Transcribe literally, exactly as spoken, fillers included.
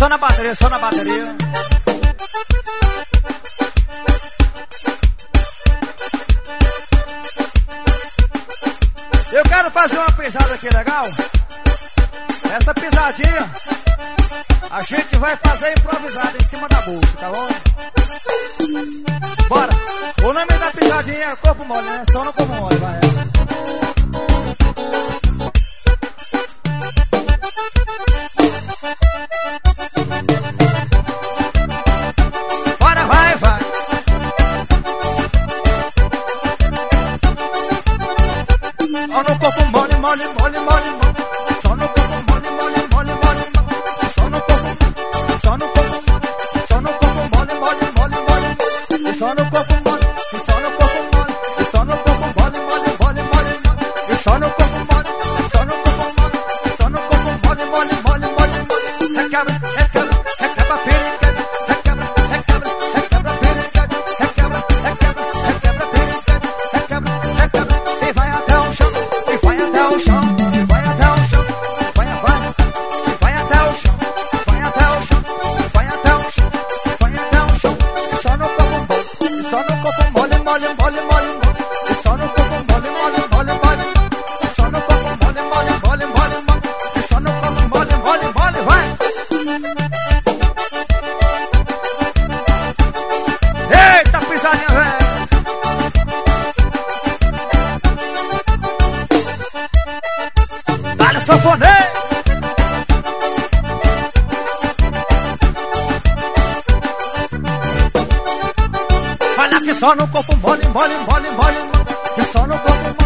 Só na bateria, só na bateria. Eu quero fazer uma pisada aqui, legal? Essa pisadinha a gente vai fazer improvisada em cima da bolsa, tá bom? Bora! O nome da pisadinha é corpo mole, né? Só no corpo mole, vai. Bora, vai, vai! Só no corpo mole, mole, mole, mole, mole. Só no corpo mole, mole, mole, mole. Só no corpo, só no corpo mole. Só no corpo mole, mole, mole, mole. E só no corpo mole, e só no corpo mole. E só no corpo mole, mole, mole, mole. E só no corpo mole, e só no corpo mole. E só no corpo mole, mole, mole, mole. Requebra, requebra, requebra, periquete. Requebra, requebra, requebra, periquete. Requebra, requebra, requebra, periquete. Requebra, requebra. E vai até o chão, e vai até o chão, e vai até o chão. Vai, vai, e vai até o chão, vai até o chão, vai até o chão, vai até o chão. E só no corpo mole, e só no corpo mole, mole, mole, mole, mole. E só no corpo mole, mole, mole, mole. E só no corpo mole, mole, mole, mole, mole. E só no corpo mole, mole, mole, vai. Eita, pisadinha, velho. Dá-lhe sanfoneiro. Olha que só no corpo mole, mole, mole, mole, mole. E só no corpo mole.